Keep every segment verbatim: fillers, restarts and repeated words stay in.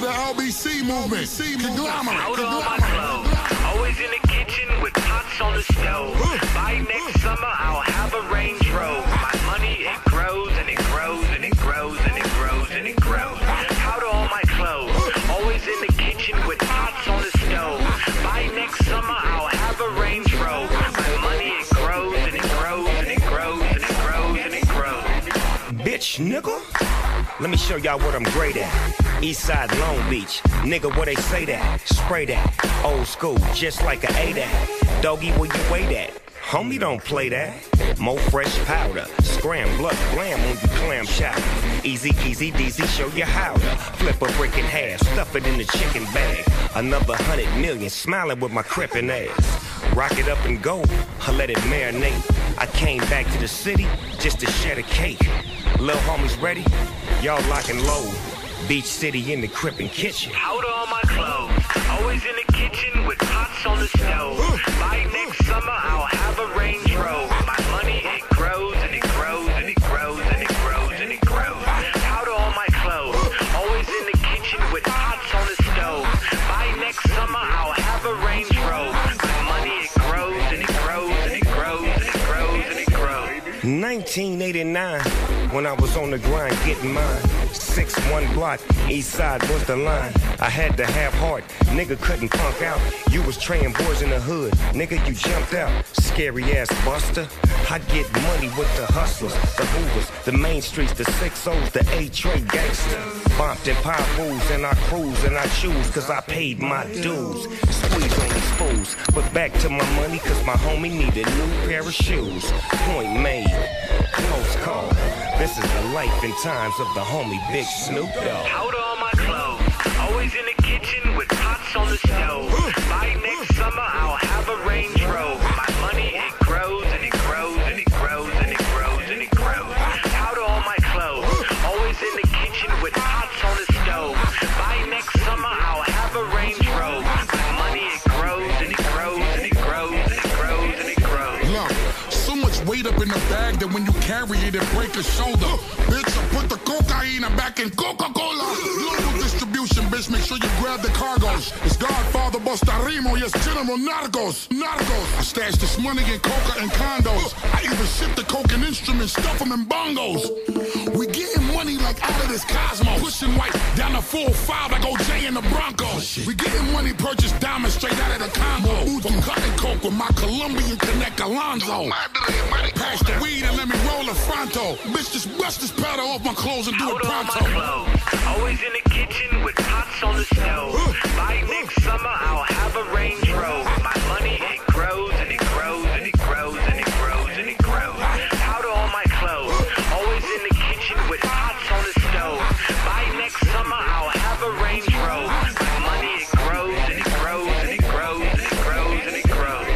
the L B C movement. Conglomerate. Out all my clothes. Always in the kitchen with pots on the stove. By next summer, I'll have a Range Rover. My money, it grows and it grows and it grows and it grows and it grows. Out all my clothes. Always in the kitchen with pots on the stove. By next summer, I'll have a Range Rover. My money, it grows and it grows and it grows and it grows and it grows. Bitch, nigga. Let me show y'all what I'm great at. Eastside Long Beach, nigga, where they say that? Spray that, old school, just like a A D A. Doggy, where you wait at? Homie, don't play that. More fresh powder, scram, blood, glam when you clam chowder. Easy peasy, deasy, show you how to flip a brick in half, stuff it in the chicken bag. Another hundred million, smiling with my crippin' ass. Rock it up and go, or let it marinate. I came back to the city just to share the cake. Little homies ready? Y'all lock and load. Beach City in the crippin' kitchen. Out all my clothes. Always in the kitchen with pots on the stove. By next summer, I'll have a Range Rover. My money, it grows and it grows and it grows and it grows and it grows. Out all my clothes. Always in the kitchen with pots on the stove. By next summer, I'll have a Range Rover. My money, it grows and it grows and it grows and it grows and it grows. nineteen eighty-nine, when I was on the grind getting mine. six one block, east side was the line. I had to have heart, nigga couldn't punk out. You was traying boys in the hood, nigga you jumped out. Scary ass buster, I get money with the hustlers, the hoovers, the main streets, the six O's, the A-Tray gangster. Bumped in Pavos and I cruise and I choose cause I paid my dues. Squeeze on these fools, but back to my money cause my homie need a new pair of shoes. Point made, close call. This is the life and times of the homie Big Snoop Dogg. Out all my clothes. Always in the kitchen with pots on the stove. By next summer, I'll have a Range Rover. My money, it grows and it grows and it grows and it grows and it grows. Out all my clothes. Always in the kitchen with pots on the stove. By next summer, I'll have a Range Rover. My money, it grows and it grows and it grows and it grows and it grows. Look, so much weight up in the bag that when you carry it, it break a shoulder. Bitch, I put the cocaine back in Coca-Cola. Global distribution, bitch, make sure you grab the cargoes. It's Godfather Busta Rimo, yes, General Narcos. Narcos. I stash this money in coca and condos. I even ship the coke and instruments, stuff them in bongos. We getting money like out of this cosmos. Pushing white down the four five like O J in the Broncos. We getting money purchased diamonds straight out of the Congo. From cutting coke with my Colombian connect Alonzo. Pass the weed and let me roll a fronto. Bitch, just bust this powder off my clothes and do it pronto. Always in the kitchen with pots on the stove. By next summer, I'll have a Range Rover. My money, it grows and it grows and it grows and it grows and it grows. Out all my clothes. Always in the kitchen with pots on the stove. By next summer, I'll have a Range Rover. My money, it grows and it grows and it grows and it grows and it grows.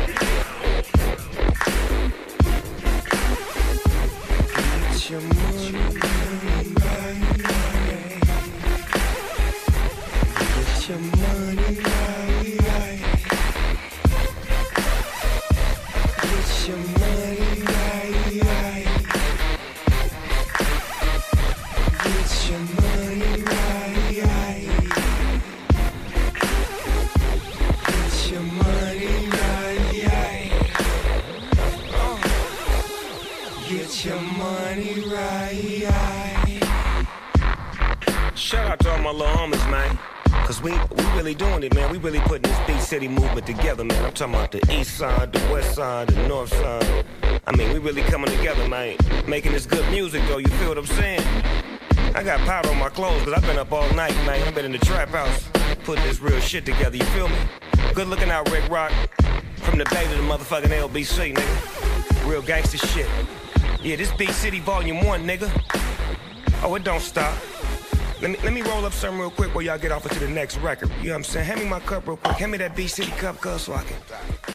Get your money, get your money right. Get your money right. Get your money right. Get your money right. Get your money right. Shout out to all my little homies, man. Cause we, we really doing it, man. We really putting this Beach City movement together, man. I'm talking about the east side, the west side, the north side. I mean, we really coming together, man. Making this good music, though, you feel what I'm saying? I got powder on my clothes, cause I've been up all night, man. I've been in the trap house, putting this real shit together, you feel me? Good looking out, Rick Rock. From the bay to the motherfucking L B C, nigga. Real gangster shit. Yeah, this Beach City Volume one, nigga. Oh, it don't stop. Let me, let me roll up something real quick while y'all get off into the next record. You know what I'm saying? Hand me my cup real quick. Hand me that Beach City cup, cuz, so I can...